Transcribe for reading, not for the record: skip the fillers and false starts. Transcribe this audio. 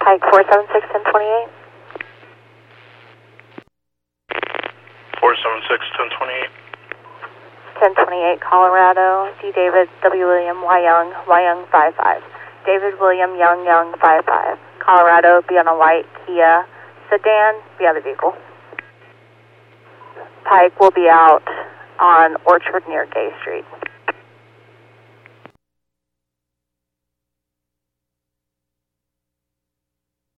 Pike 476 1028. 476 1028. 1028 Colorado, D. David, W. William, Y. Young, Y. Young 55. David William Young, Young 55. Colorado, be on a white Kia sedan, be out of the vehicle. Pike will be out on Orchard near Gay Street.